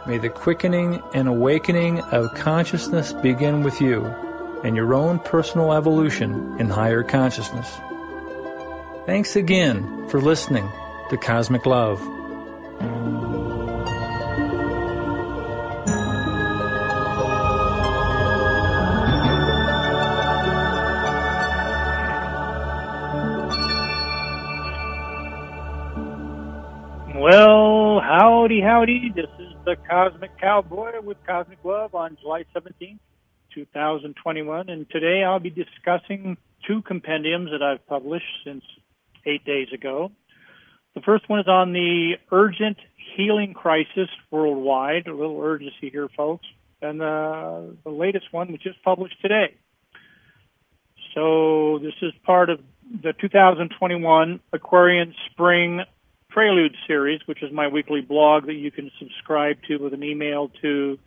May the quickening and awakening of consciousness begin with you and your own personal evolution in higher consciousness. Thanks again for listening to Cosmic Love. Well, howdy. This is the Cosmic Cowboy with Cosmic Love on July 17th, 2021. And today I'll be discussing two compendiums that I've published since 8 days ago. The first one is on the urgent healing crisis worldwide, a little urgency here, folks. And the latest one was just published today. So this is part of the 2021 Aquarian Spring Prelude series, which is my weekly blog that you can subscribe to with an email to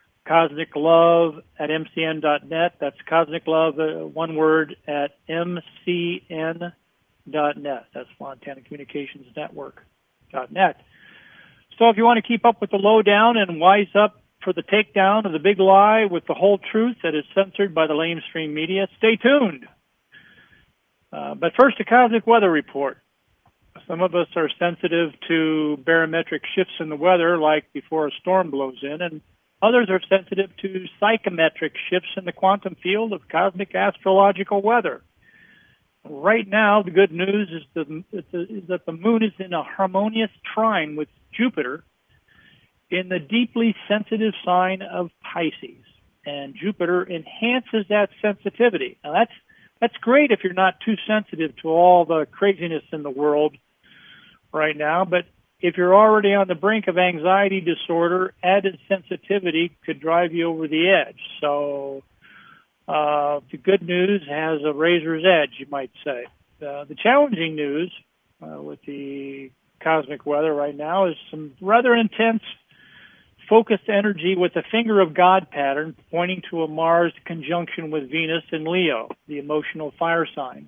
cosmiclove@mcn.net. That's cosmiclove, one word, at mcn.net. That's Montana Communications Network.net. So if you want to keep up with the lowdown and wise up for the takedown of the big lie with the whole truth that is censored by the lamestream media, stay tuned. But first, a cosmic weather report. Some of us are sensitive to barometric shifts in the weather, like before a storm blows in, and others are sensitive to psychometric shifts in the quantum field of cosmic astrological weather. Right now, the good news is that the moon is in a harmonious trine with Jupiter in the deeply sensitive sign of Pisces, and Jupiter enhances that sensitivity. Now, that's great if you're not too sensitive to all the craziness in the world right now, but if you're already on the brink of anxiety disorder, added sensitivity could drive you over the edge. So the good news has a razor's edge, you might say. The challenging news with the cosmic weather right now is some rather intense focused energy with the finger of God pattern pointing to a Mars conjunction with Venus in Leo, the emotional fire sign.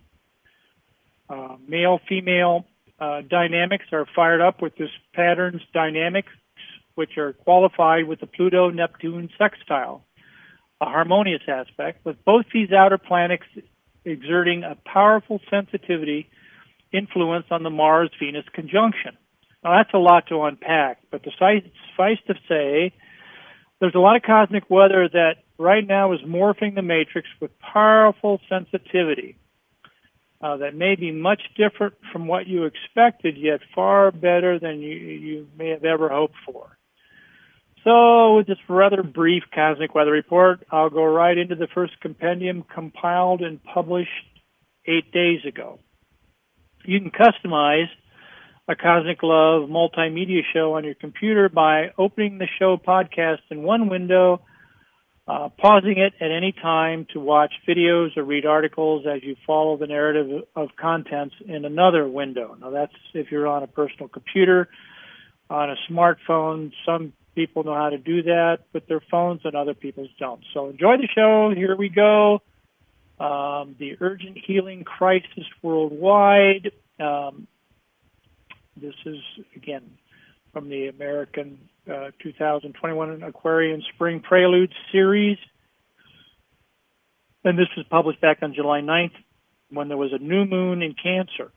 Male-female dynamics are fired up with this pattern's dynamics, which are qualified with the Pluto-Neptune sextile, a harmonious aspect, with both these outer planets exerting a powerful sensitivity influence on the Mars-Venus conjunction. Now, that's a lot to unpack, but suffice to say, there's a lot of cosmic weather that right now is morphing the matrix with powerful sensitivity. That may be much different from what you expected, yet far better than you may have ever hoped for. So with this rather brief cosmic weather report, I'll go right into the first compendium compiled and published 8 days ago. You can customize a Cosmic Love multimedia show on your computer by opening the show podcast in one window, pausing it at any time to watch videos or read articles as you follow the narrative of contents in another window. Now, that's if you're on a personal computer. On a smartphone, some people know how to do that with their phones and other people don't. So enjoy the show. Here we go. The urgent healing crisis worldwide. This is, again, from the American 2021 Aquarian Spring Prelude series. And this was published back on July 9th when there was a new moon in Cancer.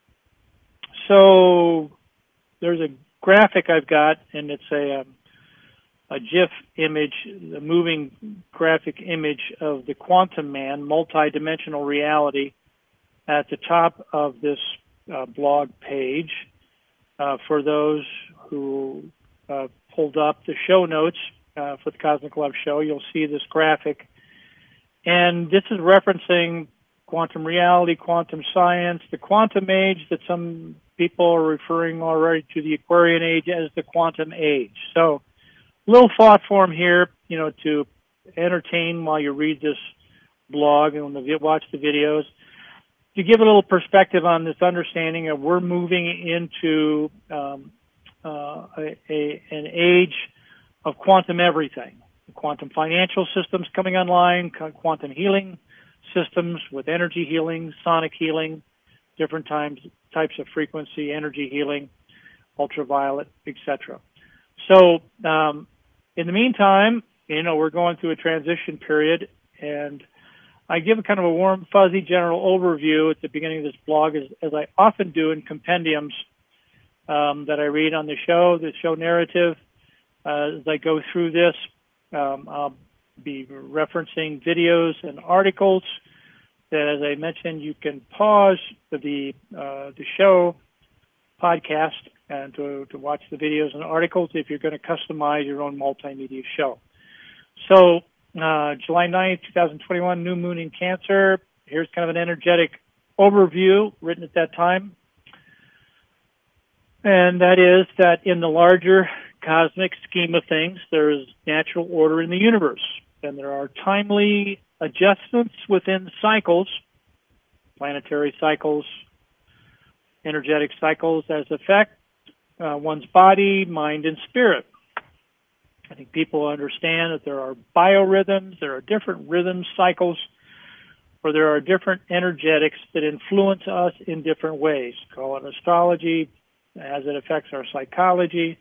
So there's a graphic I've got, and it's a GIF image, a moving graphic image of the Quantum Man, multi-dimensional reality, at the top of this blog page. For those who pulled up the show notes for the Cosmic Love Show, you'll see this graphic. And this is referencing quantum reality, quantum science, the quantum age that some people are referring already to the Aquarian age as the quantum age. So a little thought form here, to entertain while you read this blog and watch the videos, to give a little perspective on this understanding of we're moving into an age of quantum everything. Quantum financial systems coming online, quantum healing systems with energy healing, sonic healing, different types of frequency, energy healing, ultraviolet, etc. So in the meantime, we're going through a transition period, and I give a kind of a warm, fuzzy general overview at the beginning of this blog, as I often do in compendiums that I read on the show narrative. As I go through this, I'll be referencing videos and articles that, as I mentioned, you can pause the show podcast and to watch the videos and articles if you're going to customize your own multimedia show. So, July 9th, 2021, new moon in Cancer. Here's kind of an energetic overview written at that time. And that is that in the larger cosmic scheme of things, there is natural order in the universe. And there are timely adjustments within cycles, planetary cycles, energetic cycles, as affect one's body, mind, and spirit. I think people understand that there are biorhythms, there are different rhythm cycles, or there are different energetics that influence us in different ways. Call it astrology, as it affects our psychology.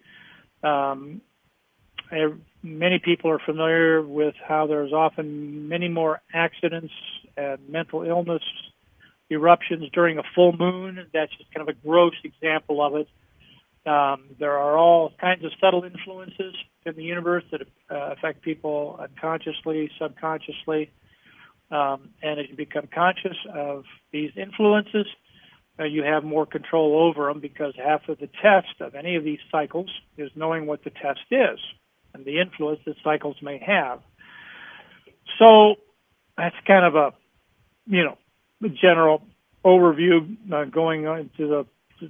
Many people are familiar with how there's often many more accidents and mental illness eruptions during a full moon. That's just kind of a gross example of it. There are all kinds of subtle influences in the universe that affect people unconsciously, subconsciously. And as you become conscious of these influences, you have more control over them, because half of the test of any of these cycles is knowing what the test is and the influence that cycles may have. So that's kind of a, general overview going into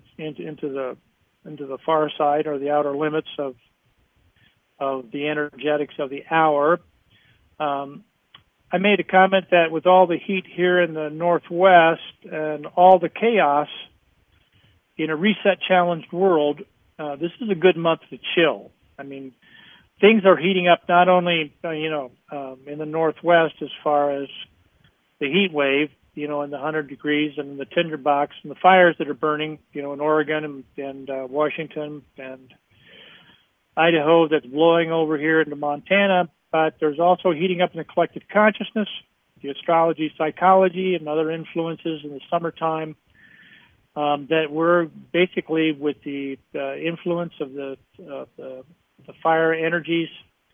the far side, or the outer limits of the energetics of the hour. I made a comment that with all the heat here in the Northwest and all the chaos in a reset-challenged world, this is a good month to chill. I mean, things are heating up not only, in the Northwest as far as the heat wave, in the 100 degrees and the tinderbox and the fires that are burning, in Oregon and Washington and Idaho, that's blowing over here into Montana. But there's also heating up in the collective consciousness, the astrology, psychology, and other influences in the summertime that we're basically, with the influence of the fire energies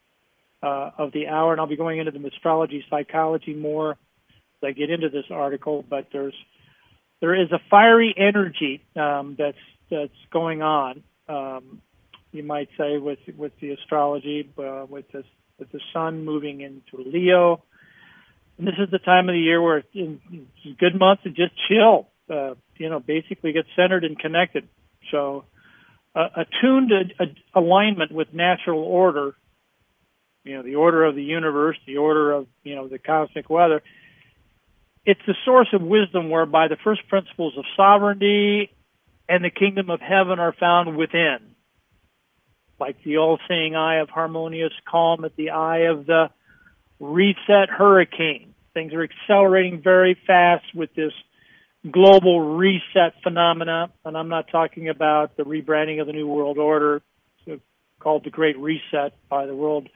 of the hour. And I'll be going into the astrology, psychology more as I get into this article. But there is a fiery energy that's going on. You might say with the astrology, with the sun moving into Leo. And this is the time of the year where it's a good month to just chill, basically get centered and connected. So attuned alignment with natural order, the order of the universe, the order of, the cosmic weather. It's the source of wisdom, whereby the first principles of sovereignty and the kingdom of heaven are found within. Like the all-seeing eye of harmonious calm at the eye of the reset hurricane. Things are accelerating very fast with this global reset phenomena, and I'm not talking about the rebranding of the New World Order, called the Great Reset by the World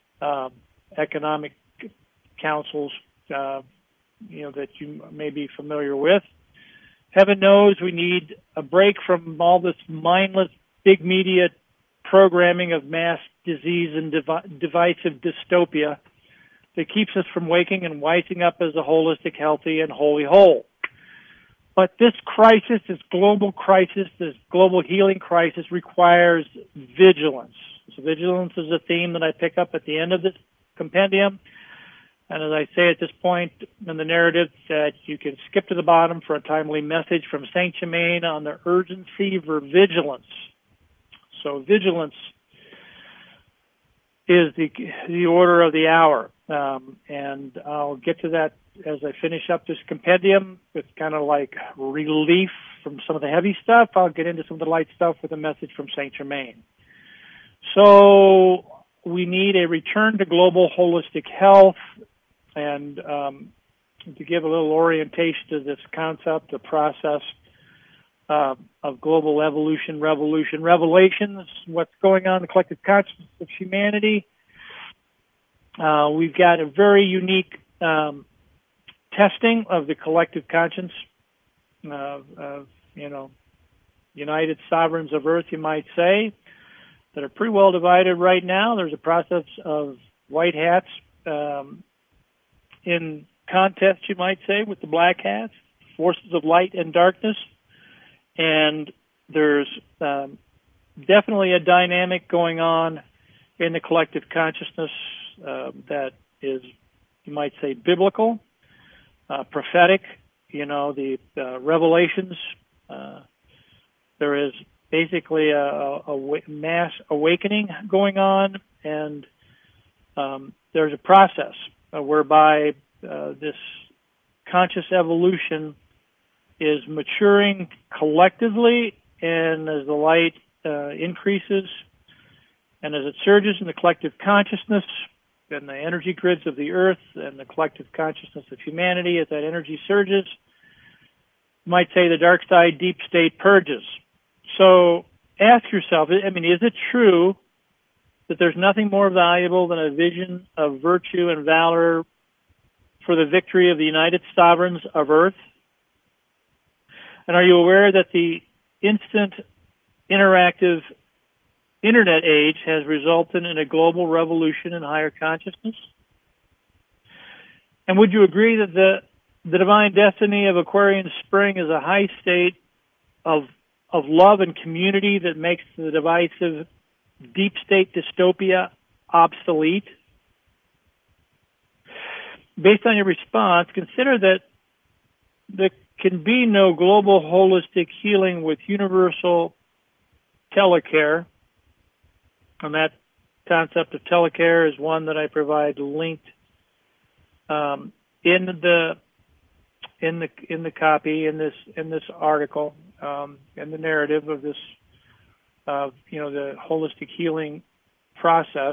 Economic Councils, that you may be familiar with. Heaven knows we need a break from all this mindless big media programming of mass disease and divisive dystopia that keeps us from waking and wising up as a holistic, healthy, and holy whole. But this crisis, this global healing crisis, requires vigilance. So vigilance is a theme that I pick up at the end of this compendium. And as I say at this point in the narrative, that you can skip to the bottom for a timely message from Saint Germain on the urgency for vigilance. So vigilance is the order of the hour. And I'll get to that as I finish up this compendium. It's kind of like relief from some of the heavy stuff. I'll get into some of the light stuff with a message from Saint Germain. So we need a return to global holistic health. And to give a little orientation to this concept, the process of global evolution, revolution, revelations, what's going on in the collective consciousness of humanity. We've got a very unique testing of the collective conscience of United Sovereigns of Earth, you might say, that are pretty well divided right now. There's a process of white hats in contest, you might say, with the black hats, forces of light and darkness. And there's definitely a dynamic going on in the collective consciousness that is, you might say, biblical, prophetic, the revelations. There is basically a mass awakening going on, and there's a process whereby this conscious evolution is maturing collectively, and as the light increases and as it surges in the collective consciousness and the energy grids of the earth and the collective consciousness of humanity, as that energy surges, you might say the dark side deep state purges. So ask yourself, is it true that there's nothing more valuable than a vision of virtue and valor for the victory of the United Sovereigns of Earth? And are you aware that the instant interactive Internet age has resulted in a global revolution in higher consciousness? And would you agree that the divine destiny of Aquarian Spring is a high state of love and community that makes the divisive deep state dystopia obsolete? Based on your response, consider that there can be no global holistic healing with universal telecare. And that concept of telecare is one that I provide linked in the copy in this article, in the narrative of this the holistic healing process.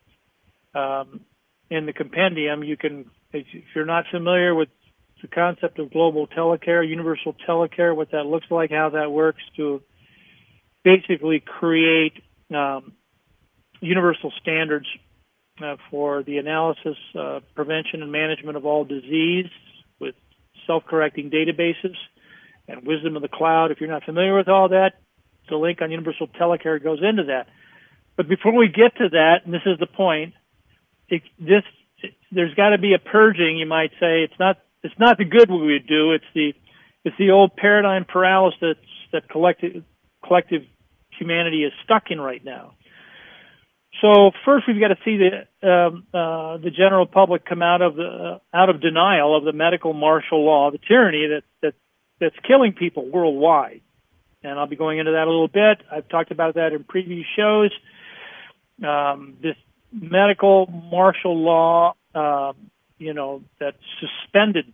In the compendium, you can, if you're not familiar with the concept of global telecare, universal telecare, what that looks like, how that works to basically create universal standards for the analysis, prevention, and management of all disease with self-correcting databases and wisdom of the cloud. If you're not familiar with all that, the link on Universal Telecare goes into that. But before we get to that, and this is the point, there's got to be a purging, you might say. It's not the good we would do. It's the old paradigm paralysis that collective humanity is stuck in right now. So first, we've got to see the general public come out of denial of the medical martial law, the tyranny that's killing people worldwide. And I'll be going into that a little bit. I've talked about that in previous shows. This medical martial law, that suspended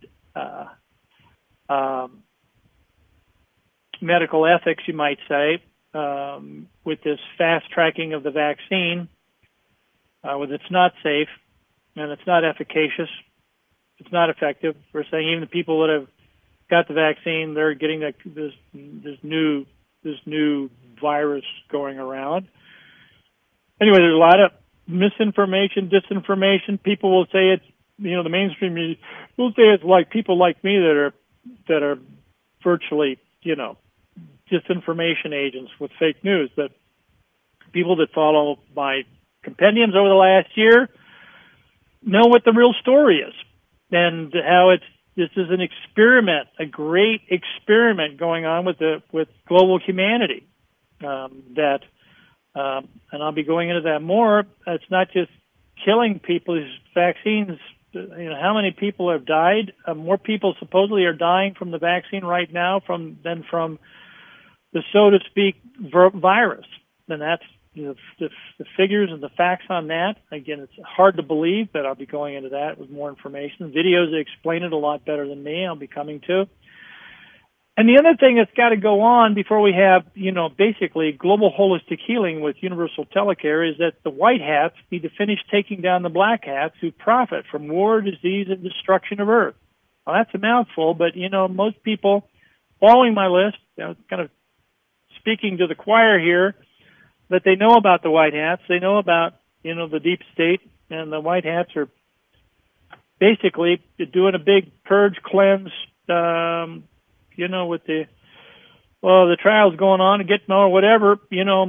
medical ethics, you might say, with this fast tracking of the vaccine, with it's not safe and it's not efficacious, it's not effective. We're saying even the people that have got the vaccine, they're getting this new virus going around. Anyway, there's a lot of misinformation, disinformation. People will say it's, the mainstream media will say it's like people like me that are virtually, disinformation agents with fake news. But people that follow my compendiums over the last year know what the real story is and how this is an experiment, a great experiment going on with global humanity. And I'll be going into that more. It's not just killing people. These vaccines, how many people have died? More people supposedly are dying from the vaccine right now than from the, so to speak, virus. And that's the figures and the facts on that. Again, it's hard to believe, but I'll be going into that with more information. Videos that explain it a lot better than me, I'll be coming to. And the other thing that's got to go on before we have, basically global holistic healing with universal telecare is that the white hats need to finish taking down the black hats who profit from war, disease, and destruction of Earth. Well, that's a mouthful, but, most people following my list, kind of speaking to the choir here, that they know about the white hats, they know about, the deep state, and the white hats are basically doing a big purge cleanse, with the trials going on and getting or whatever,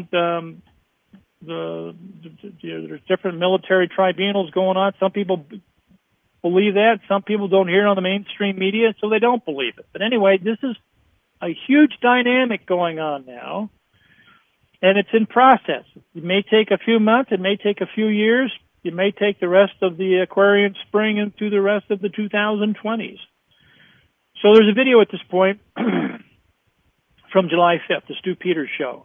there's different military tribunals going on. Some people believe that. Some people don't hear it on the mainstream media, so they don't believe it. But anyway, this is a huge dynamic going on now, and it's in process. It may take a few months. It may take a few years. It may take the rest of the Aquarian spring into the rest of the 2020s. So there's a video at this point from July 5th, the Stu Peters show.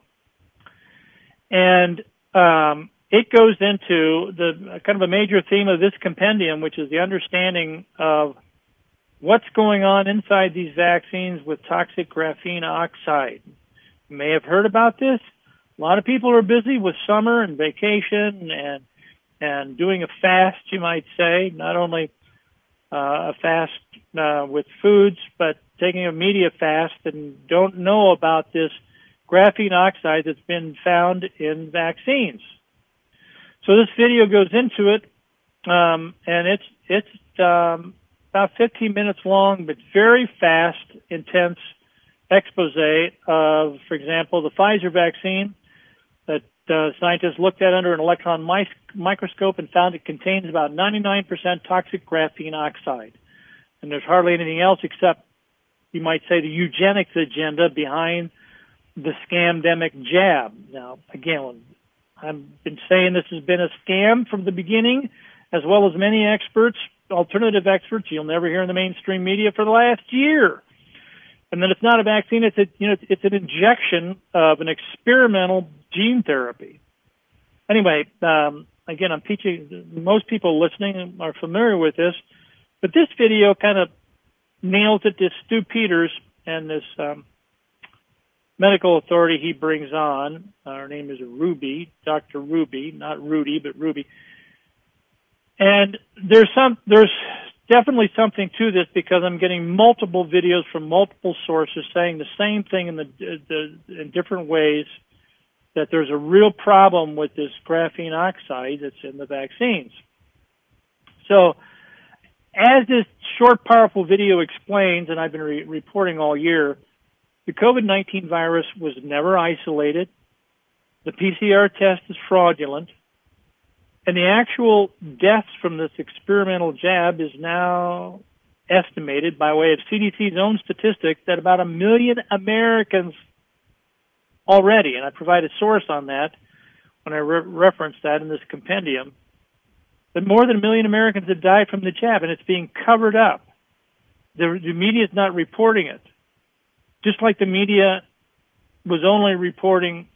And it goes into the kind of a major theme of this compendium, which is the understanding of what's going on inside these vaccines with toxic graphene oxide. You may have heard about this. A lot of people are busy with summer and vacation and doing a fast, you might say, not only a fast with foods, but taking a media fast, and don't know about this graphene oxide that's been found in vaccines. So this video goes into it, and it's about 15 minutes long, but very fast, intense expose of, for example, the Pfizer vaccine that scientists looked at under an electron microscope and found it contains about 99% toxic graphene oxide. And there's hardly anything else except, you might say, the eugenics agenda behind the scamdemic jab. Now, again, I've been saying this has been a scam from the beginning, as well as many experts, alternative experts you'll never hear in the mainstream media for the last year. And then it's not a vaccine, it's an injection of an experimental gene therapy. Anyway, again, I'm teaching, most people listening are familiar with this, but this video kind of nails it. This Stu Peters and this medical authority he brings on, her name is Ruby, Dr. Ruby, not Rudy, but Ruby. And there's definitely something to this, because I'm getting multiple videos from multiple sources saying the same thing in different ways, that there's a real problem with this graphene oxide that's in the vaccines. So, as this short, powerful video explains, and I've been reporting all year, the COVID-19 virus was never isolated. The PCR test is fraudulent. And the actual deaths from this experimental jab is now estimated by way of CDC's own statistics at about 1 million Americans already. And I provide a source on that when I reference that in this compendium. But more than 1 million Americans have died from the jab, and it's being covered up. The media is not reporting it. Just like the media was only reporting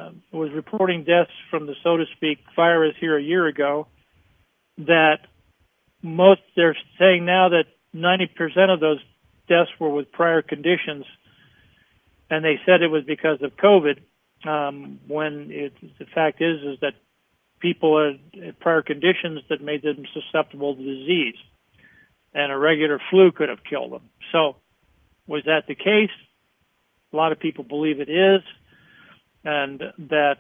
deaths from the, so to speak, virus here a year ago, that they're saying now that 90% of those deaths were with prior conditions, and they said it was because of COVID, when the fact is that people had prior conditions that made them susceptible to disease, and a regular flu could have killed them. So, was that the case? A lot of people believe it is, and that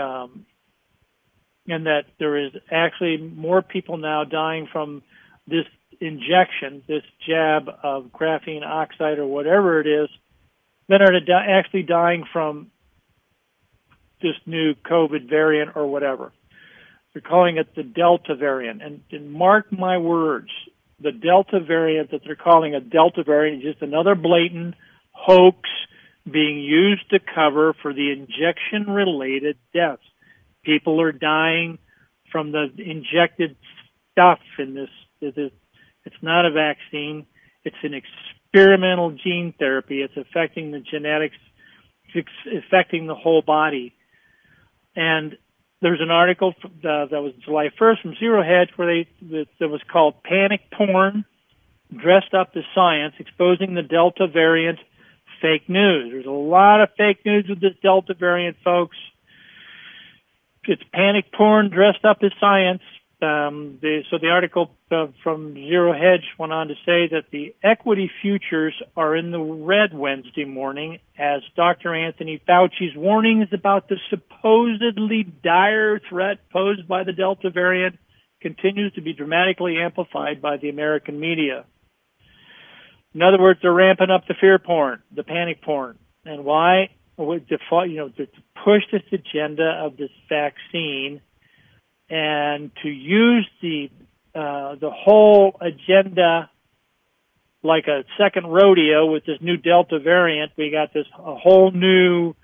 there is actually more people now dying from this injection, this jab of graphene oxide or whatever it is, than are actually dying from this new COVID variant or whatever. They're calling it the Delta variant. And mark my words, the Delta variant that they're calling a Delta variant is just another blatant hoax being used to cover for the injection-related deaths. People are dying from the injected stuff in this. It's not a vaccine. It's an experimental gene therapy. It's affecting the genetics. It's affecting the whole body. And there's an article that was July 1st from Zero Hedge that was called Panic Porn, Dressed Up as Science, Exposing the Delta Variant Fake News. There's a lot of fake news with this Delta variant, folks. It's panic porn dressed up as science. So the article from Zero Hedge went on to say that the equity futures are in the red Wednesday morning as Dr. Anthony Fauci's warnings about the supposedly dire threat posed by the Delta variant continues to be dramatically amplified by the American media. In other words, they're ramping up the fear porn, the panic porn. And why? To push this agenda of this vaccine and to use the whole agenda like a second rodeo with this new Delta variant. We got a whole new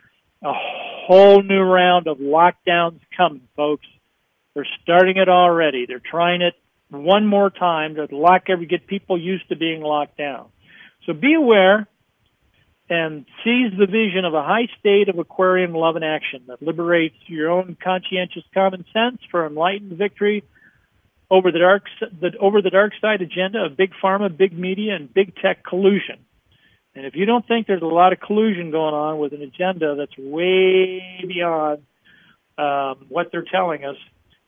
round of lockdowns coming, folks. They're starting it already. They're trying it one more time to get people used to being locked down. So be aware and seize the vision of a high state of Aquarian love and action that liberates your own conscientious common sense for enlightened victory over the dark side agenda of big pharma, big media, and big tech collusion. And if you don't think there's a lot of collusion going on with an agenda that's way beyond what they're telling us,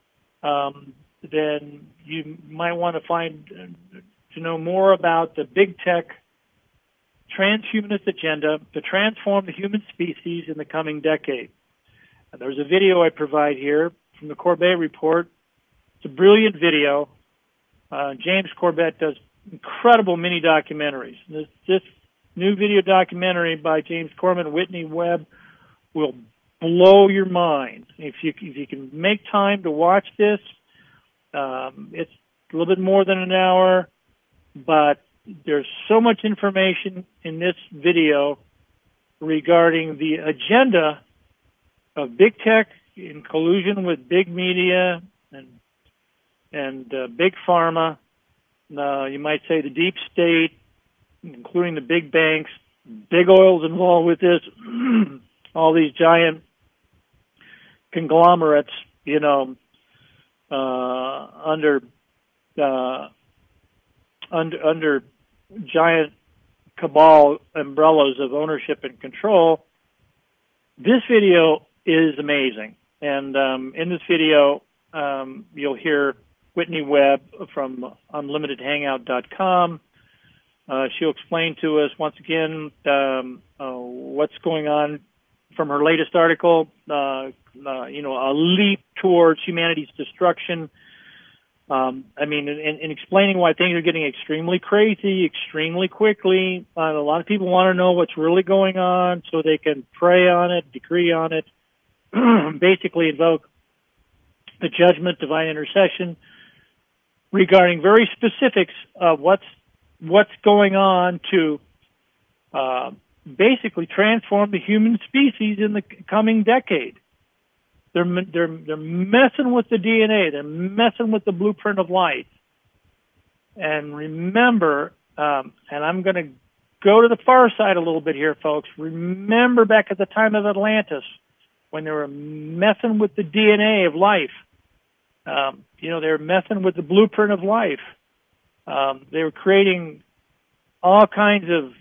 then you might want to know more about the big tech transhumanist agenda to transform the human species in the coming decade. And there's a video I provide here from the Corbett Report. It's a brilliant video. James Corbett does incredible mini documentaries. This new video documentary by James Corbett and Whitney Webb will blow your mind. If you can make time to watch this, it's a little bit more than an hour, but there's so much information in this video regarding the agenda of big tech in collusion with big media and big pharma. You might say the deep state, including the big banks. Big oil's involved with this. All these giant conglomerates, under giant cabal umbrellas of ownership and control. This video is amazing. And in this video, you'll hear Whitney Webb from UnlimitedHangout.com. She'll explain to us once again what's going on from her latest article, a leap towards humanity's destruction. In explaining why things are getting extremely crazy, extremely quickly. A lot of people want to know what's really going on so they can pray on it, decree on it, basically invoke the judgment, divine intercession regarding very specifics of what's going on to basically transform the human species in the coming decade. They're messing with the DNA. They're messing with the blueprint of life. And remember, and I'm going to go to the far side a little bit here, folks. Remember back at the time of Atlantis when they were messing with the DNA of life. They were messing with the blueprint of life. They were creating all kinds of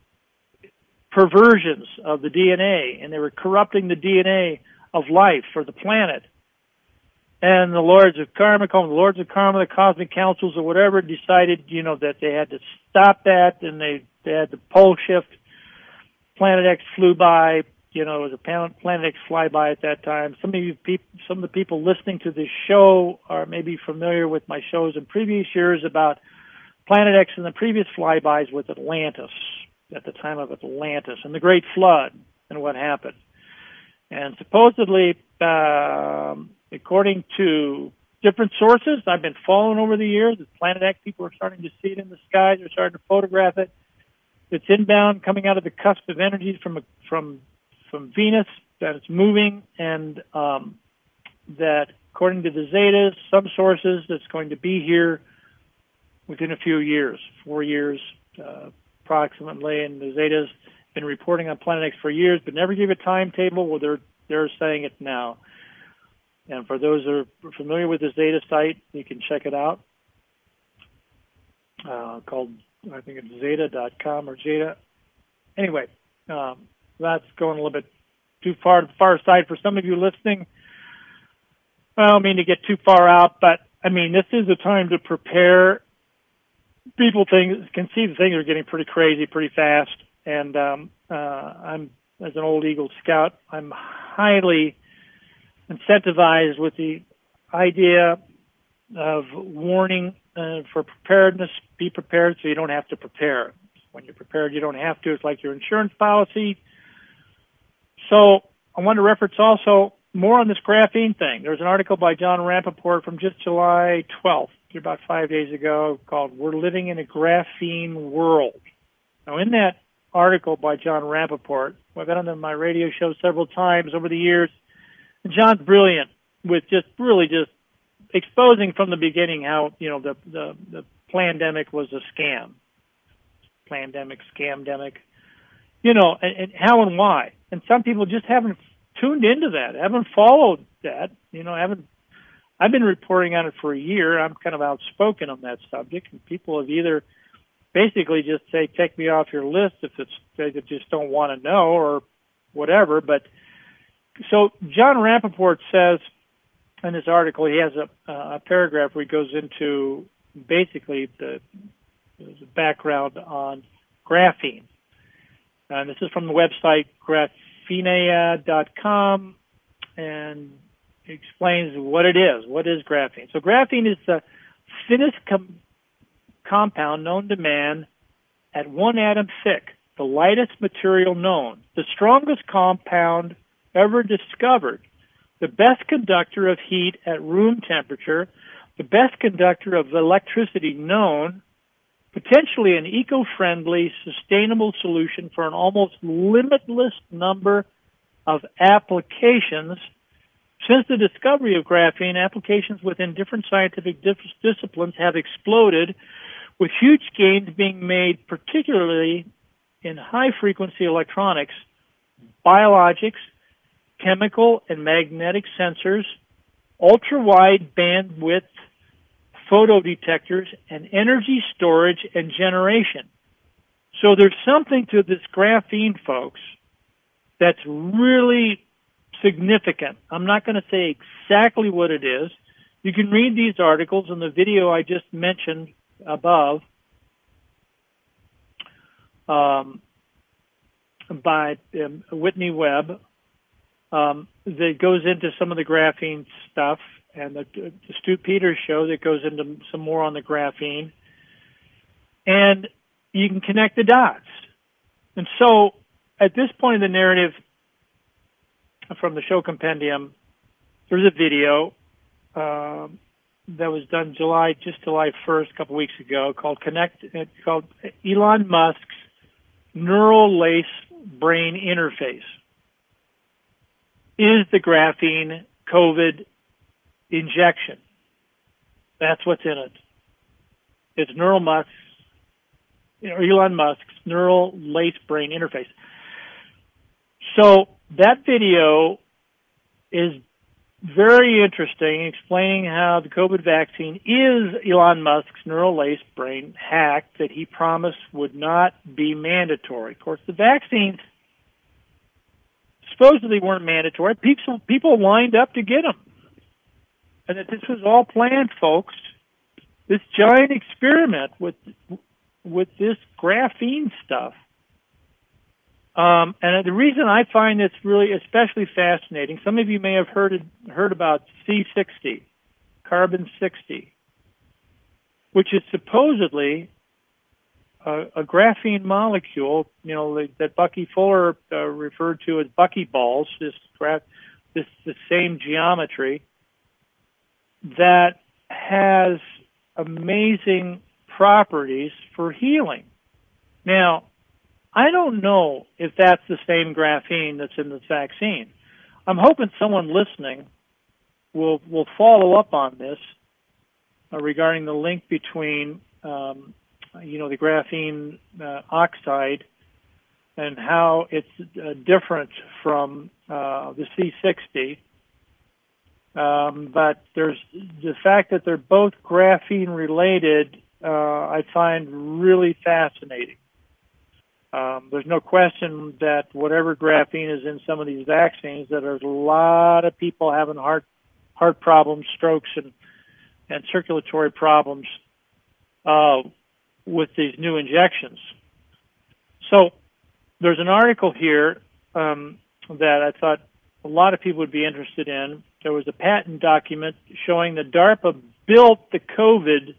perversions of the DNA, and they were corrupting the DNA of life for the planet. And the Lords of Karma, the Cosmic Councils or whatever, decided, that they had to stop that, and they had the pole shift. Planet X flew by. It was a Planet X flyby at that time. Some of the people listening to this show are maybe familiar with my shows in previous years about Planet X and the previous flybys with Atlantis, at the time of Atlantis, and the Great Flood, and what happened. And supposedly, according to different sources I've been following over the years, the Planet X people are starting to see it in the sky. They're starting to photograph it. It's inbound, coming out of the cusp of energies from Venus, that it's moving, and that according to the Zetas, some sources, it's going to be here within a few years, 4 years approximately. And the Zetas have been reporting on Planet X for years, but never gave a timetable. Well, they're saying it now. And for those that are familiar with the Zeta site, you can check it out. Called, I think it's Zeta.com or Zeta. Anyway, that's going a little bit too far to the far side for some of you listening. I don't mean to get too far out, but this is a time to prepare. People can see the things are getting pretty crazy pretty fast. And I'm, as an old Eagle Scout, I'm highly incentivized with the idea of warning for preparedness. Be prepared so you don't have to prepare. When you're prepared, you don't have to. It's like your insurance policy. So I want to reference also more on this graphene thing. There's an article by John Rappaport from just July 12th, about 5 days ago, called "We're Living in a Graphene World." Now, in that article by John Rappaport, I've been on my radio show several times over the years, and John's brilliant with just exposing from the beginning how, the pandemic was a scam. Pandemic, scamdemic, and how and why. And some people just haven't tuned into that, haven't followed that, I've been reporting on it for a year. I'm kind of outspoken on that subject, and people have either basically just say, take me off your list if they just don't want to know or whatever. But so John Rappaport says in this article, he has a paragraph where he goes into basically the background on graphene. And this is from the website graphene.com, and it explains what it is. What is graphene? So graphene is the thinnest compound known to man at 1 atom thick, the lightest material known, the strongest compound ever discovered, the best conductor of heat at room temperature, the best conductor of electricity known, potentially an eco-friendly, sustainable solution for an almost limitless number of applications. Since the discovery of graphene, applications within different scientific disciplines have exploded, with huge gains being made particularly in high-frequency electronics, biologics, chemical and magnetic sensors, ultra-wide bandwidth photodetectors, and energy storage and generation. So there's something to this graphene, folks, that's really significant. I'm not going to say exactly what it is. You can read these articles in the video I just mentioned above by Whitney Webb that goes into some of the graphene stuff, and the Stu Peters show that goes into some more on the graphene. And you can connect the dots. And so at this point in the narrative from the show compendium, there's a video that was done July 1st, a couple weeks ago, called Elon Musk's Neural Lace Brain Interface. Is the graphene COVID injection? That's what's in it. It's Elon Musk's Neural Lace Brain Interface. So that video is very interesting, explaining how the COVID vaccine is Elon Musk's neural lace brain hack that he promised would not be mandatory. Of course, the vaccines supposedly weren't mandatory. People lined up to get them. And that this was all planned, folks. This giant experiment with this graphene stuff. And the reason I find this really especially fascinating, some of you may have heard about C60, carbon 60, which is supposedly a graphene molecule, that Bucky Fuller referred to as buckyballs, the same geometry, that has amazing properties for healing. Now, I don't know if that's the same graphene that's in this vaccine. I'm hoping someone listening will follow up on this regarding the link between, the graphene oxide and how it's different from the C60. But there's the fact that they're both graphene related, I find really fascinating. There's no question that whatever graphene is in some of these vaccines, that there's a lot of people having heart problems, strokes, and circulatory problems with these new injections. So there's an article here that I thought a lot of people would be interested in. There was a patent document showing that DARPA built the COVID,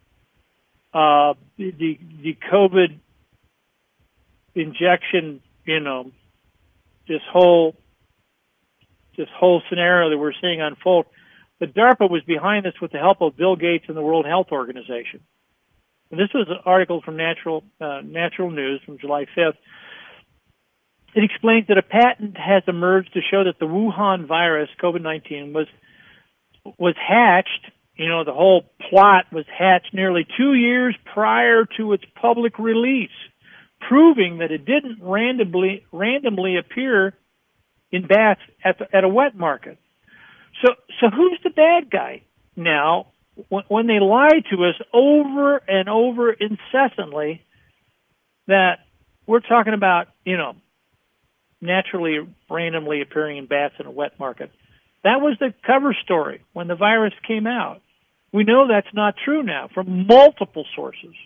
the COVID injection, this whole scenario that we're seeing unfold. But DARPA was behind this with the help of Bill Gates and the World Health Organization. And this was an article from Natural News from July 5th. It explains that a patent has emerged to show that the Wuhan virus, COVID-19, was hatched. The whole plot was hatched nearly 2 years prior to its public release, proving that it didn't randomly appear in bats at a wet market. So who's the bad guy now when they lie to us over and over incessantly that we're talking about, naturally randomly appearing in bats in a wet market? That was the cover story when the virus came out. We know that's not true now from multiple sources.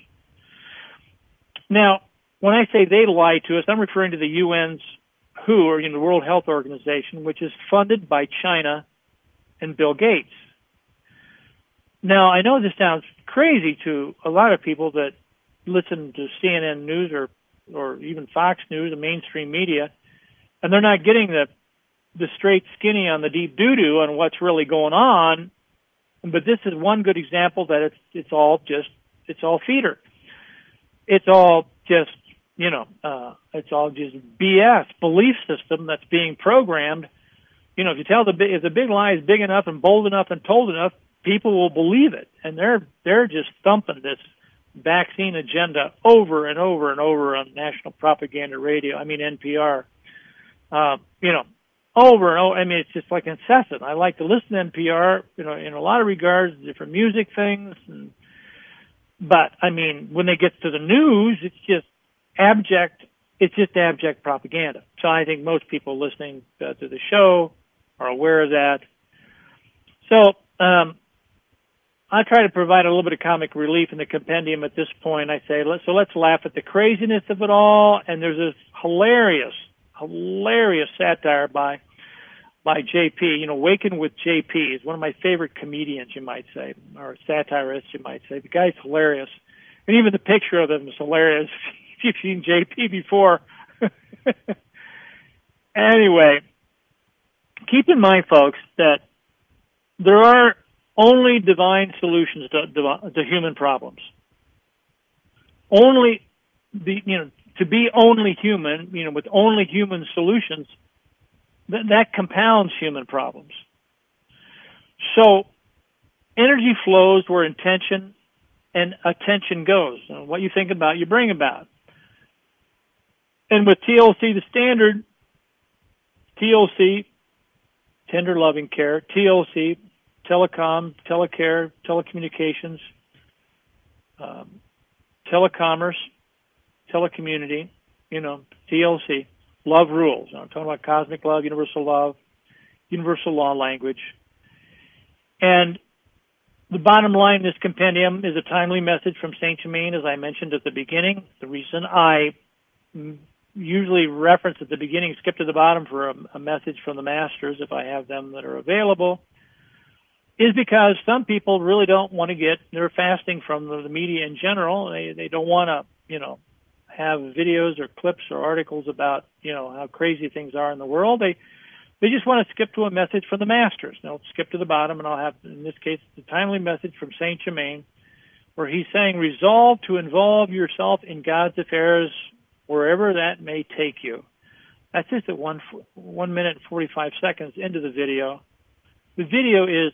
Now, when I say they lie to us, I'm referring to the UN's WHO, or the World Health Organization, which is funded by China and Bill Gates. Now, I know this sounds crazy to a lot of people that listen to CNN News or even Fox News, the mainstream media, and they're not getting the straight skinny on the deep doo-doo on what's really going on. But this is one good example that it's all feeder. It's all just, it's all just BS belief system that's being programmed. If you tell if the big lie is big enough and bold enough and told enough, people will believe it. And they're just thumping this vaccine agenda over and over and over on national propaganda radio. NPR. Over and over. It's just like incessant. I like to listen to NPR, in a lot of regards, different music things. But when they get to the news, it's just abject propaganda. So I think most people listening to the show are aware of that. So I try to provide a little bit of comic relief in the compendium at this point. I say, let's laugh at the craziness of it all. And there's this hilarious satire by JP. Waking with JP is one of my favorite comedians, you might say, or satirists, you might say. The guy's hilarious. And even the picture of him is hilarious. If you've seen JP before. Anyway, keep in mind, folks, that there are only divine solutions to human problems. To be only human, with only human solutions, that compounds human problems. So energy flows where intention and attention goes. And what you think about, you bring about. And with TLC, the standard, TLC, tender loving care, TLC, telecom, telecare, telecommunications, telecommerce, telecommunity, TLC, love rules. I'm talking about cosmic love, universal love, universal law language. And the bottom line in this compendium is a timely message from Saint Germain, as I mentioned at the beginning. The reason I usually reference at the beginning, skip to the bottom for a message from the masters, if I have them that are available, is because some people really don't want to they're fasting from the media in general. They don't want to, have videos or clips or articles about, how crazy things are in the world. They just want to skip to a message from the masters. They'll skip to the bottom, and I'll have, in this case, the timely message from Saint Germain, where he's saying, resolve to involve yourself in God's affairs wherever that may take you. That's just at 1 minute and 45 seconds into the video. The video is,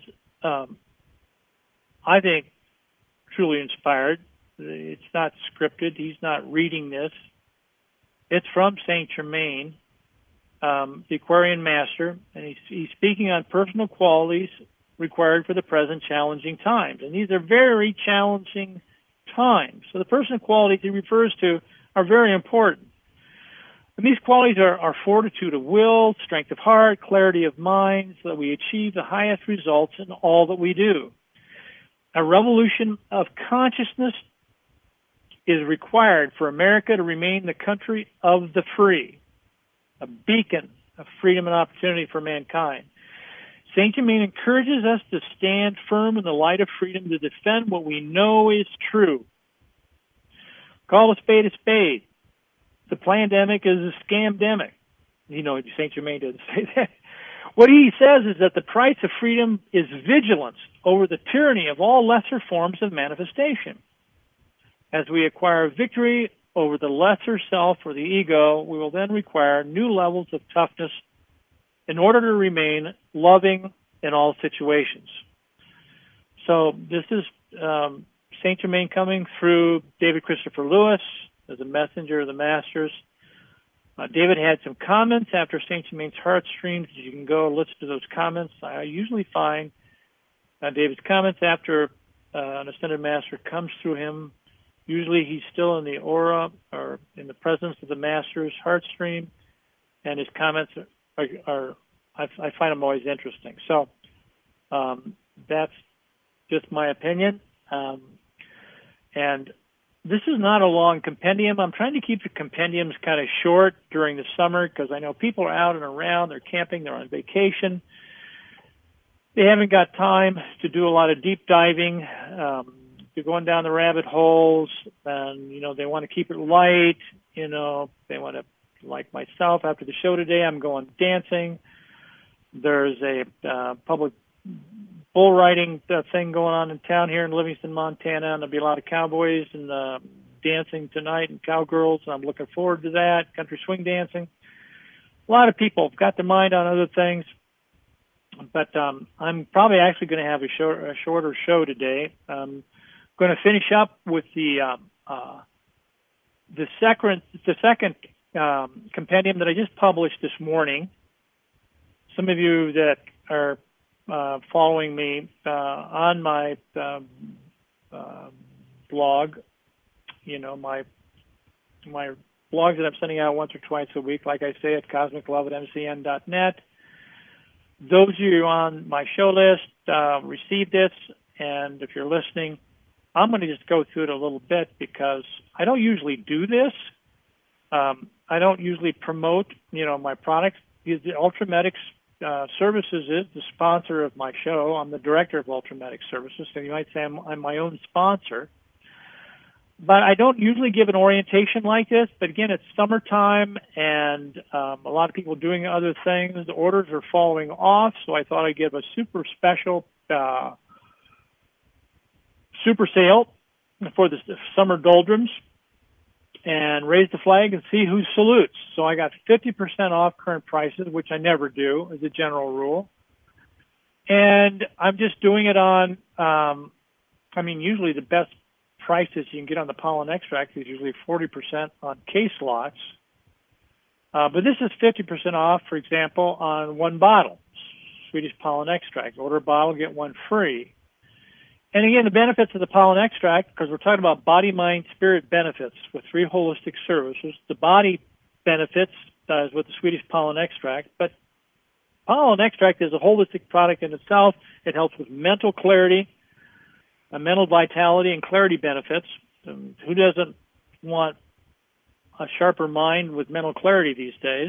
I think, truly inspired. It's not scripted. He's not reading this. It's from Saint Germain, the Aquarian Master, and he's speaking on personal qualities required for the present challenging times. And these are very challenging times. So the personal qualities he refers to are very important. And these qualities are fortitude of will, strength of heart, clarity of mind, so that we achieve the highest results in all that we do. A revolution of consciousness is required for America to remain the country of the free, a beacon of freedom and opportunity for mankind. Saint Germain encourages us to stand firm in the light of freedom to defend what we know is true. Call a spade a spade. The pandemic is a scamdemic. You know, Saint Germain doesn't say that. What he says is that the price of freedom is vigilance over the tyranny of all lesser forms of manifestation. As we acquire victory over the lesser self or the ego, we will then require new levels of toughness in order to remain loving in all situations. So this is Saint Germain coming through David Christopher Lewis as a messenger of the masters. David had some comments after Saint Germain's Heart Streams. You can go listen to those comments. I usually find David's comments after an ascended master comes through him. Usually he's still in the aura or in the presence of the master's heart stream, and his comments are I find them always interesting. So that's just my opinion. And this is not a long compendium. I'm trying to keep the compendiums kind of short during the summer because I know people are out and around. They're camping. They're on vacation. They haven't got time to do a lot of deep diving. They're going down the rabbit holes, and, you know, they want to keep it light. You know, they want to, like myself, after the show today, I'm going dancing. There's a public bull riding thing going on in town here in Livingston, Montana, and there'll be a lot of cowboys and dancing tonight and cowgirls, and I'm looking forward to that, country swing dancing. A lot of people have got their mind on other things, but I'm probably actually going to have a shorter show today. I'm going to finish up with the second compendium that I just published this morning. Some of you that are following me on my blog, you know, my blogs that I'm sending out once or twice a week, like I say, at cosmiclove@mcn.net. Those of you on my show list receive this, and if you're listening, I'm going to just go through it a little bit because I don't usually do this. I don't usually promote, you know, my products. The Ultramedics Services is the sponsor of my show. I'm the director of Ultramedics Services, so you might say I'm my own sponsor. But I don't usually give an orientation like this. But again, it's summertime, and a lot of people doing other things. The orders are falling off, so I thought I'd give a super special super sale for the summer doldrums and raise the flag and see who salutes. So I got 50% off current prices, which I never do as a general rule. And I'm just doing it on, usually the best prices you can get on the pollen extract is usually 40% on case lots. But this is 50% off, for example, on one bottle, Swedish pollen extract. Order a bottle, get one free. And again, the benefits of the pollen extract, because we're talking about body, mind, spirit benefits with 3 holistic services. The body benefits is with the Swedish pollen extract, but pollen extract is a holistic product in itself. It helps with mental clarity, mental vitality, and clarity benefits. And who doesn't want a sharper mind with mental clarity these days?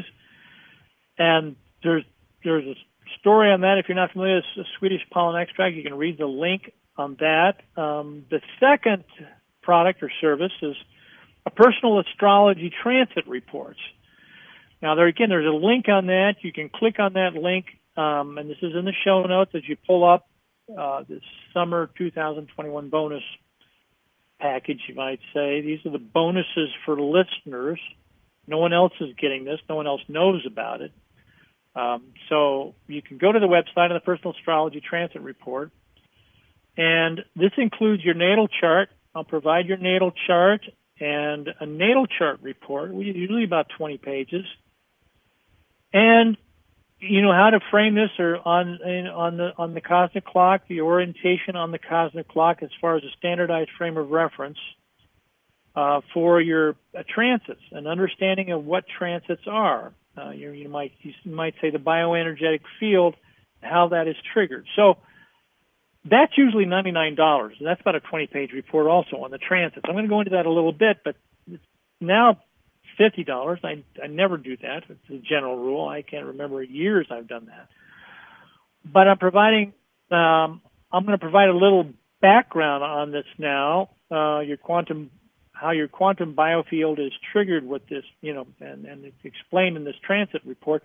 And there's a story on that. If you're not familiar with the Swedish pollen extract, you can read the link on that. The second product or service is a personal astrology transit reports. Now, there's a link on that. You can click on that link, and this is in the show notes as you pull up this summer 2021 bonus package, you might say. These are the bonuses for listeners. No one else is getting this. No one else knows about it. So you can go to the website on the personal astrology transit report. And this includes your natal chart. I'll provide your natal chart and a natal chart report, usually about 20 pages. And you know how to frame this or on the cosmic clock, the orientation on the cosmic clock as far as a standardized frame of reference for your transits, an understanding of what transits are. You might say the bioenergetic field, how that is triggered. So that's usually $99. That's about a 20-page report also on the transits. I'm going to go into that a little bit, but it's now $50. I never do that. It's a general rule. I can't remember years I've done that. but I'm going to provide a little background on this now. How your quantum biofield is triggered with this, and it's explained in this transit report.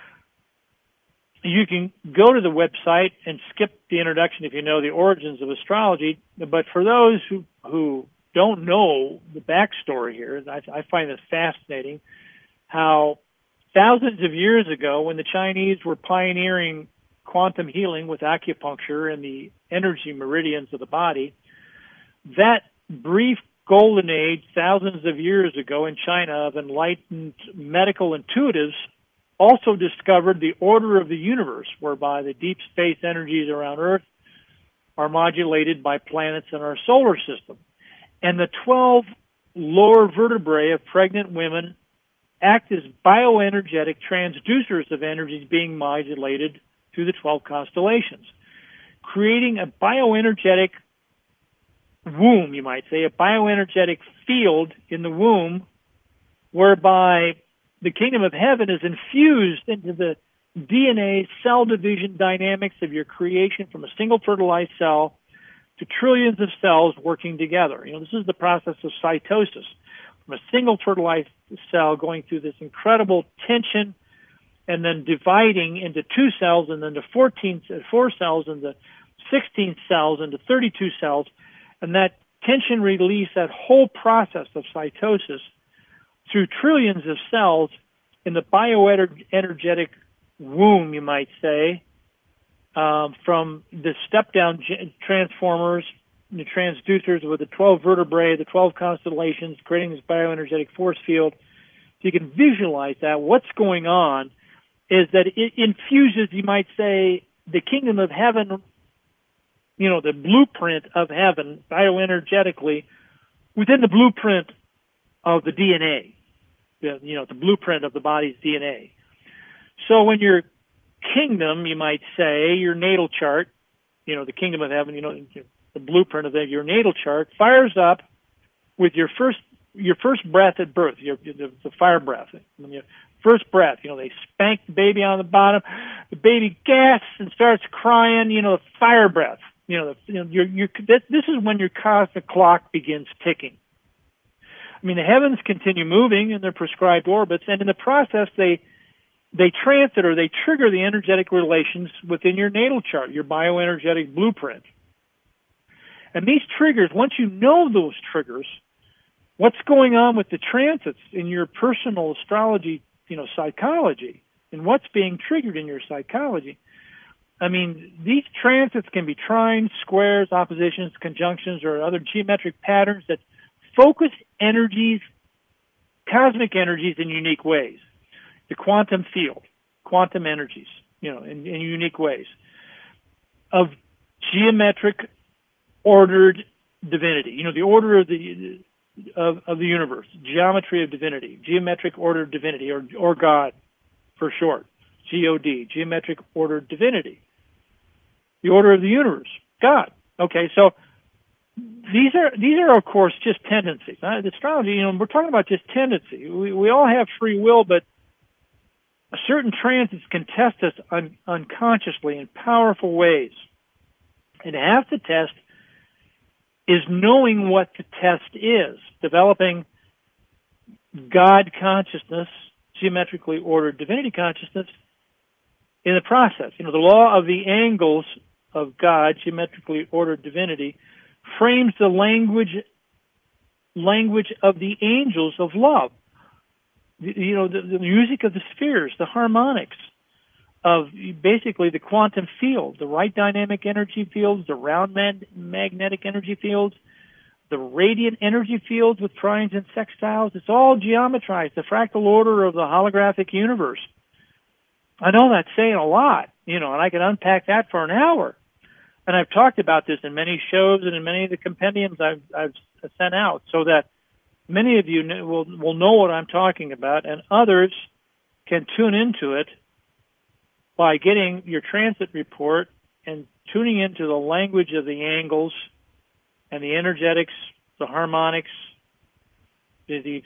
You can go to the website and skip the introduction if you know the origins of astrology. But for those who don't know the backstory here, I find this fascinating, how thousands of years ago, when the Chinese were pioneering quantum healing with acupuncture and the energy meridians of the body, that brief golden age, thousands of years ago in China, of enlightened medical intuitives also discovered the order of the universe, whereby the deep space energies around Earth are modulated by planets in our solar system. And the 12 lower vertebrae of pregnant women act as bioenergetic transducers of energies being modulated through the 12 constellations, creating a bioenergetic womb, you might say, a bioenergetic field in the womb, whereby the kingdom of heaven is infused into the DNA cell division dynamics of your creation from a single fertilized cell to trillions of cells working together. This is the process of cytosis, from a single fertilized cell going through this incredible tension and then dividing into 2 cells and then to 4 cells and to 16 cells and to 32 cells. And that tension release, that whole process of cytosis through trillions of cells in the bioenergetic womb, you might say, from the step-down transformers, the transducers with the 12 vertebrae, the 12 constellations, creating this bioenergetic force field. So you can visualize that. What's going on is that it infuses, you might say, the kingdom of heaven, the blueprint of heaven bioenergetically within the blueprint of the DNA, the blueprint of the body's DNA. So when your kingdom, you might say, your natal chart, the kingdom of heaven, the blueprint of your natal chart fires up with your first breath at birth, the fire breath. When your first breath, they spank the baby on the bottom, the baby gasps and starts crying, the fire breath. This is when your cosmic clock begins ticking. The heavens continue moving in their prescribed orbits, and in the process, they transit or they trigger the energetic relations within your natal chart, your bioenergetic blueprint. And these triggers, once you know those triggers, what's going on with the transits in your personal astrology, psychology, and what's being triggered in your psychology. These transits can be trines, squares, oppositions, conjunctions, or other geometric patterns that focus energies, cosmic energies, in unique ways. The quantum field, quantum energies, in unique ways of geometric ordered divinity. The order of the universe, geometry of divinity, geometric ordered divinity, or God for short, God, geometric ordered divinity. The order of the universe, God. Okay, so these are of course just tendencies. Astrology, we're talking about just tendency. We all have free will, but certain transits can test us unconsciously in powerful ways. And half the test is knowing what the test is, developing God consciousness, geometrically ordered divinity consciousness in the process. The law of the angles of God, geometrically ordered divinity, frames the language of the angels of love. The music of the spheres, the harmonics of basically the quantum field, the right dynamic energy fields, the round magnetic energy fields, the radiant energy fields with trines and sextiles. It's all geometrized, the fractal order of the holographic universe. I know that's saying a lot, and I can unpack that for an hour. And I've talked about this in many shows and in many of the compendiums I've sent out, so that many of you will know what I'm talking about, and others can tune into it by getting your transit report and tuning into the language of the angles and the energetics, the harmonics, the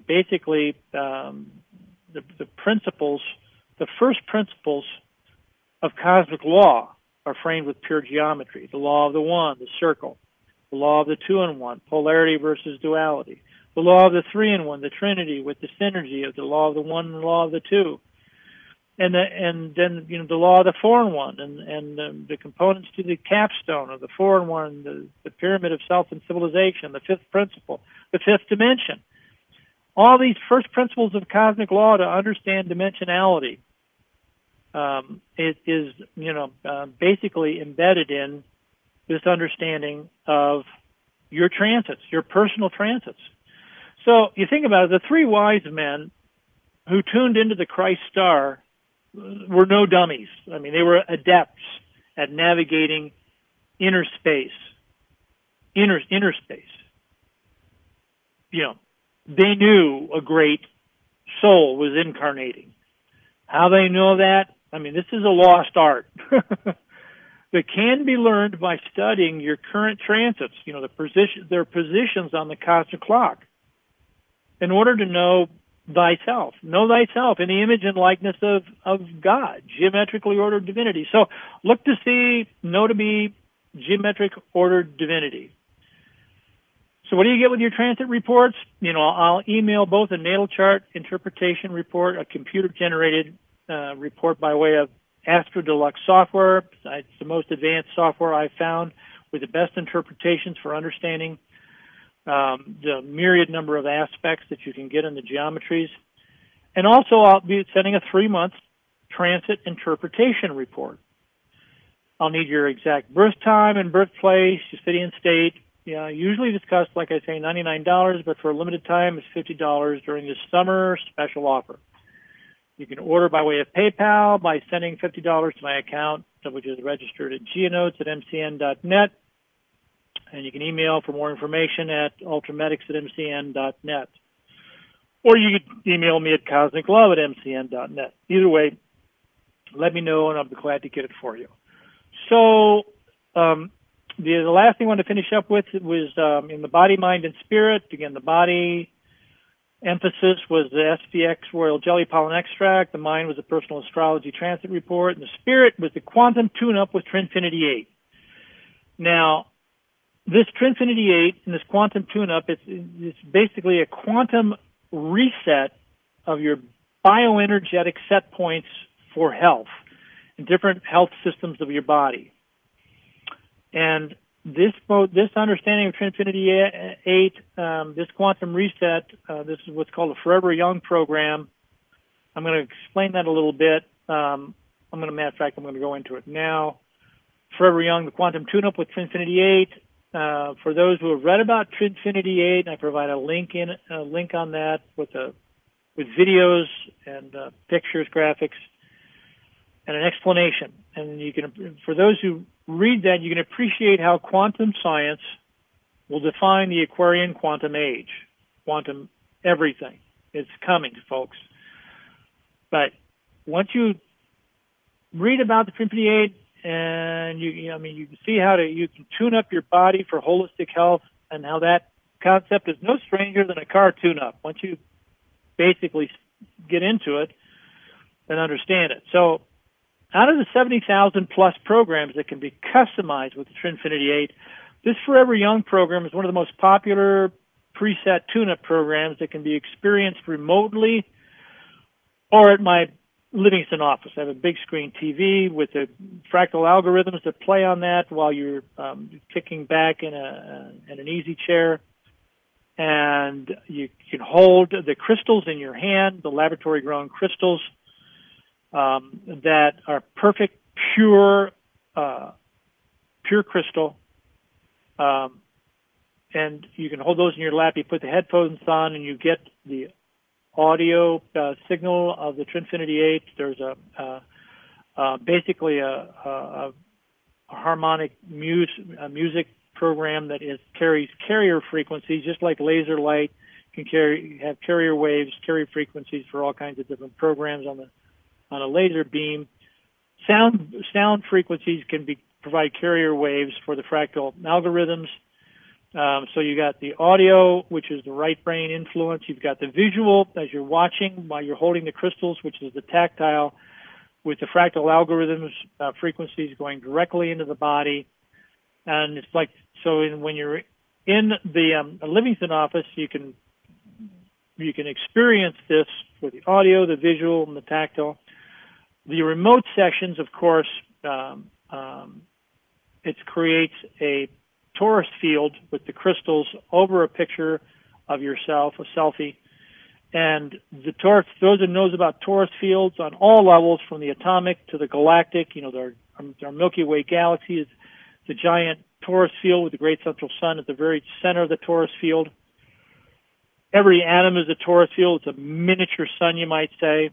principles, the first principles of cosmic law are framed with pure geometry. The law of the one, the circle. The law of the two-in-one, polarity versus duality. The law of the three-in-one, the trinity, with the synergy of the law of the one and the law of the two. And then the law of the four-in-one and the components to the capstone of the four-in-one, the pyramid of self and civilization, the fifth principle, the fifth dimension. All these first principles of cosmic law to understand dimensionality is basically embedded in this understanding of your transits, your personal transits. So you think about it, the three wise men who tuned into the Christ star were no dummies. I mean, they were adepts at navigating inner space. They knew a great soul was incarnating. How they know that? I mean, this is a lost art that can be learned by studying your current transits, their positions on the cosmic clock, in order to know thyself. Know thyself in the image and likeness of God, geometrically ordered divinity. So look to see, know to be geometric ordered divinity. So what do you get with your transit reports? I'll email both a natal chart interpretation report, a computer-generated report by way of Astro Deluxe software. It's the most advanced software I've found with the best interpretations for understanding the myriad number of aspects that you can get in the geometries. And also I'll be sending a 3-month transit interpretation report. I'll need your exact birth time and birthplace, your city and state. Usually discussed, like I say, $99, but for a limited time, it's $50 during this summer special offer. You can order by way of PayPal by sending $50 to my account, which is registered at geonotes@mcn.net. And you can email for more information at ultramedics@mcn.net. Or you can email me at cosmiclove@mcn.net. Either way, let me know, and I'll be glad to get it for you. So the last thing I want to finish up with was in the body, mind, and spirit. Again, the body emphasis was the SPX Royal Jelly Pollen Extract. The mind was the Personal Astrology Transit Report. And the spirit was the Quantum Tune-Up with Trinfinity 8. Now, this Trinfinity 8 and this Quantum Tune-Up, it's basically a quantum reset of your bioenergetic set points for health in different health systems of your body. And this understanding of Trinfinity 8, this quantum reset, this is what's called a Forever Young program. I'm going to explain that a little bit. I'm going to go into it now. Forever Young, the quantum tune-up with Trinfinity 8. For those who have read about Trinfinity 8, I provide a link on that with videos and pictures, graphics, and an explanation. And you can, for those who read that, you can appreciate how quantum science will define the Aquarian quantum age, quantum everything. It's coming, folks. But once you read about the Trinfinity 8, and you can see how you can tune up your body for holistic health, and how that concept is no stranger than a car tune-up. Once you basically get into it and understand it. So out of the 70,000 plus programs that can be customized with the Trinfinity 8, this Forever Young program is one of the most popular preset tune-up programs that can be experienced remotely or at my Livingston office. I have a big screen TV with the fractal algorithms that play on that while you're kicking back in an easy chair. And you can hold the crystals in your hand, the laboratory-grown crystals that are perfect, pure crystal. And you can hold those in your lap. You put the headphones on, and you get the audio signal of the Trinfinity 8. There's basically a harmonic music program that carries carrier frequencies, just like laser light can have carrier waves, carrier frequencies for all kinds of different programs on a laser beam. Sound frequencies can provide carrier waves for the fractal algorithms. So you got the audio, which is the right brain influence. You've got the visual as you're watching while you're holding the crystals, which is the tactile, with the fractal algorithms, frequencies going directly into the body. And it's like, so when you're in the Livingston office, you can experience this with the audio, the visual, and the tactile. The remote sessions, of course, it creates a torus field with the crystals over a picture of yourself, a selfie. And the torus, those who knows about torus fields on all levels, from the atomic to the galactic, our Milky Way galaxy is the giant torus field with the great central sun at the very center of the torus field. Every atom is a torus field. It's a miniature sun, you might say.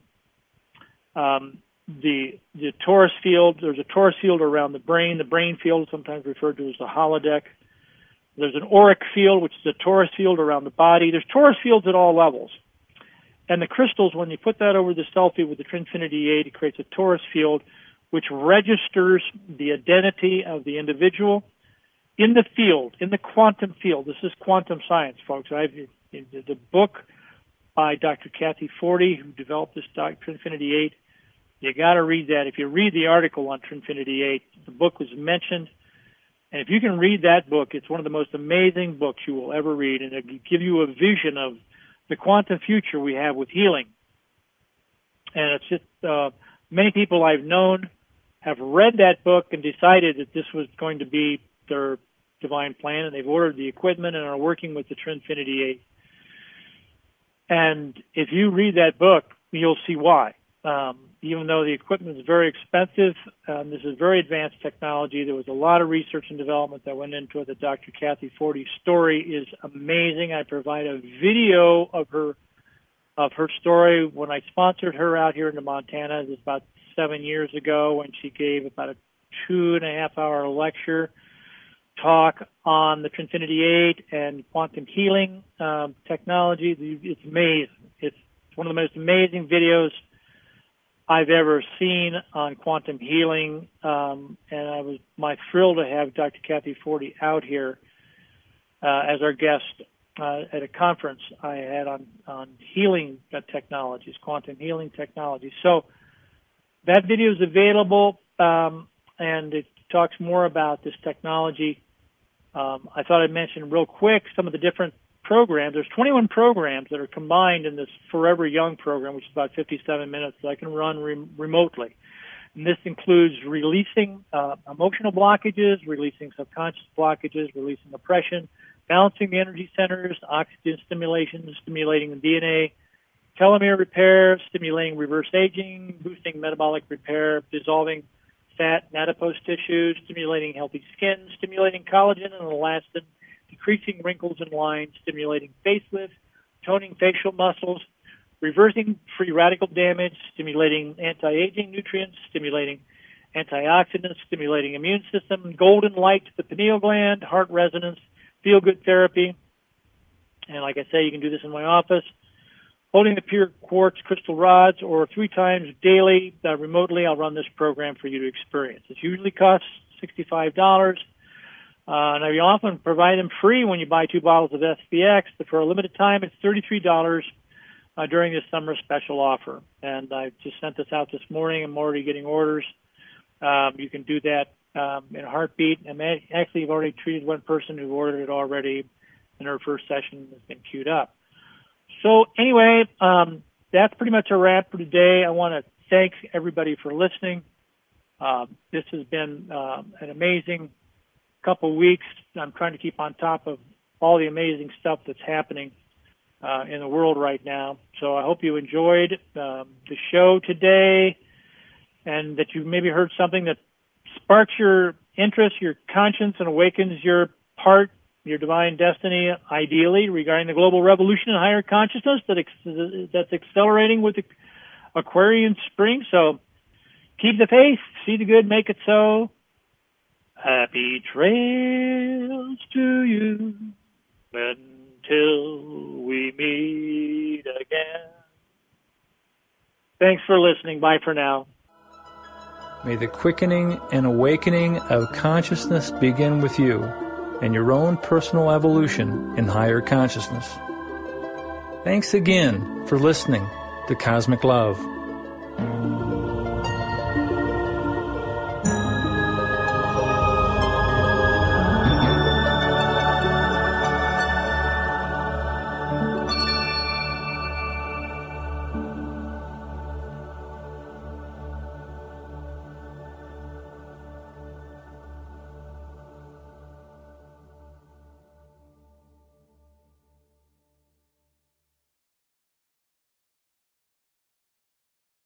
The torus field, there's a torus field around the brain. The brain field is sometimes referred to as the holodeck. There's an auric field, which is a torus field around the body. There's torus fields at all levels. And the crystals, when you put that over the selfie with the Trinfinity 8, it creates a torus field which registers the identity of the individual in the field, in the quantum field. This is quantum science, folks. The book by Dr. Kathy Forty, who developed this Trinfinity 8, you got to read that. If you read the article on Trinfinity 8, the book was mentioned. And if you can read that book, it's one of the most amazing books you will ever read, and it'll give you a vision of the quantum future we have with healing. And it's just, many people I've known have read that book and decided that this was going to be their divine plan, and they've ordered the equipment and are working with the Trinfinity 8. And if you read that book, you'll see why. Even though the equipment is very expensive, this is very advanced technology. There was a lot of research and development that went into it. The Dr. Kathy Forty's story is amazing. I provide a video of her story when I sponsored her out here into Montana. It was about 7 years ago, when she gave about a 2.5-hour lecture talk on the Trinfinity 8 and quantum healing technology. It's amazing. It's one of the most amazing videos I've ever seen on quantum healing, and I was thrilled to have Dr. Kathy Forty out here as our guest at a conference I had on healing technologies, quantum healing technologies. So that video is available, and it talks more about this technology. I thought I'd mention real quick some of the different programs. There's 21 programs that are combined in this Forever Young program, which is about 57 minutes that I can run remotely. And this includes releasing emotional blockages, releasing subconscious blockages, releasing oppression, balancing the energy centers, oxygen stimulation, stimulating the DNA, telomere repair, stimulating reverse aging, boosting metabolic repair, dissolving fat and adipose tissues, stimulating healthy skin, stimulating collagen and elastin, decreasing wrinkles and lines, stimulating facelift, toning facial muscles, reversing free radical damage, stimulating anti-aging nutrients, stimulating antioxidants, stimulating immune system, golden light to the pineal gland, heart resonance, feel-good therapy. And like I say, you can do this in my office. Holding the pure quartz crystal rods, or 3 times daily remotely, I'll run this program for you to experience. It usually costs $65. And I often provide them free when you buy 2 bottles of SPX, but for a limited time, it's $33 during this summer special offer. And I just sent this out this morning. I'm already getting orders. You can do that in a heartbeat. And actually, I've already treated one person who ordered it already, and her first session has been queued up. So anyway, that's pretty much a wrap for today. I want to thank everybody for listening. This has been an amazing couple of weeks. I'm trying to keep on top of all the amazing stuff that's happening in the world right now. So I hope you enjoyed the show today, and that you maybe heard something that sparks your interest, your conscience, and awakens your divine destiny, ideally, regarding the global revolution in higher consciousness that's accelerating with the Aquarian spring. So keep the faith, see the good, make it so. Happy trails to you until we meet again. Thanks for listening. Bye for now. May the quickening and awakening of consciousness begin with you and your own personal evolution in higher consciousness. Thanks again for listening to Cosmic Love.